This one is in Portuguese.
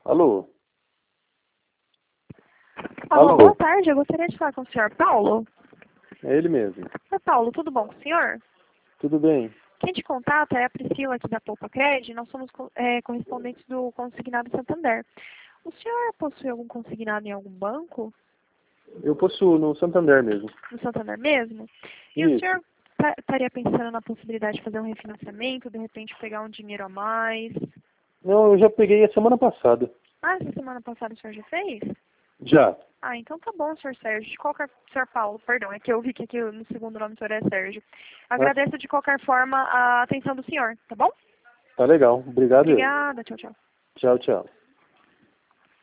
Alô? Alô, Alô? boa tarde. Eu gostaria de falar com o senhor Paulo. É ele mesmo. Oi, Paulo, tudo bom com o senhor? Tudo bem? Quem te contata é a Priscila aqui da Poupa Cred. Nós somos correspondentes do Consignado Santander. O senhor possui algum consignado em algum banco? Eu possuo no Santander mesmo. No Santander mesmo? E o Isso. senhor estaria pensando na possibilidade de fazer um refinanciamento, de repente pegar um dinheiro a mais? Não, eu já peguei a semana passada. Ah, essa semana passada o senhor já fez? Já. Ah, então tá bom, senhor Sérgio. De qualquer... Senhor Paulo, perdão, é que eu vi que aqui no segundo nome do senhor é Sérgio. Ah, Agradeço de qualquer forma a atenção do senhor, tá bom? tá legal. Obrigado eu. Obrigada, tchau, tchau. Tchau, tchau.